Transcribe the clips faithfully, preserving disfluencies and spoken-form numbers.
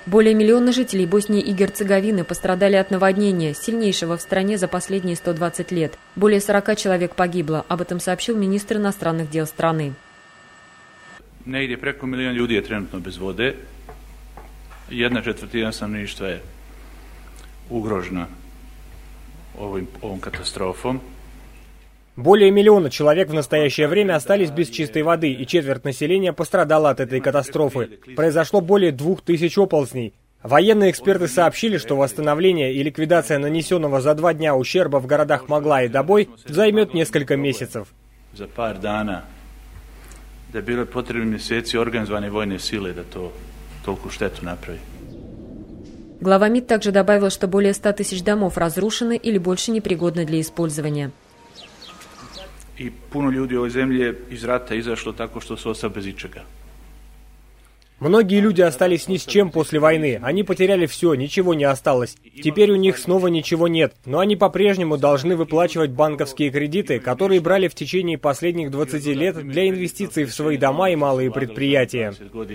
Более миллиона жителей Боснии и Герцеговины пострадали от наводнения, сильнейшего в стране за последние сто двадцать лет. Более сорока человек погибло. Об этом сообщил министр иностранных дел страны. Negdje preko milijon ljudi je trenutno bez vode. Jedna četvrtina stanovništva je ugrožena ovim, ovom katastrofom. Более миллиона человек в настоящее время остались без чистой воды, и четверть населения пострадала от этой катастрофы. Произошло более двух тысяч оползней. Военные эксперты сообщили, что восстановление и ликвидация нанесенного за два дня ущерба в городах Могла и Добой займет несколько месяцев. За пар дана da bile potrebni mjeseci organizovane vojne sile da to толку штету направи. Глава МИД также добавил, что более ста тысяч домов разрушены или больше непригодны для использования. I puno ljudi u ovoj zemlji je iz rata izašlo tako što su ostali bez ičega. Многие люди остались ни с чем после войны. Они потеряли все, ничего не осталось. Теперь у них снова ничего нет. Но они по-прежнему должны выплачивать банковские кредиты, которые брали в течение последних двадцати лет для инвестиций в свои дома и малые предприятия.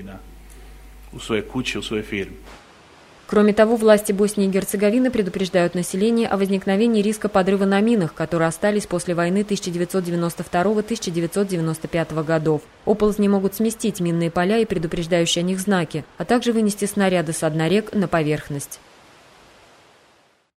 Кроме того, власти Боснии и Герцеговины предупреждают население о возникновении риска подрыва на минах, которые остались после войны тысяча девятьсот девяносто второго — тысяча девятьсот девяносто пятого годов. Оползни могут сместить минные поля и предупреждающие о них знаки, а также вынести снаряды со дна рек на поверхность.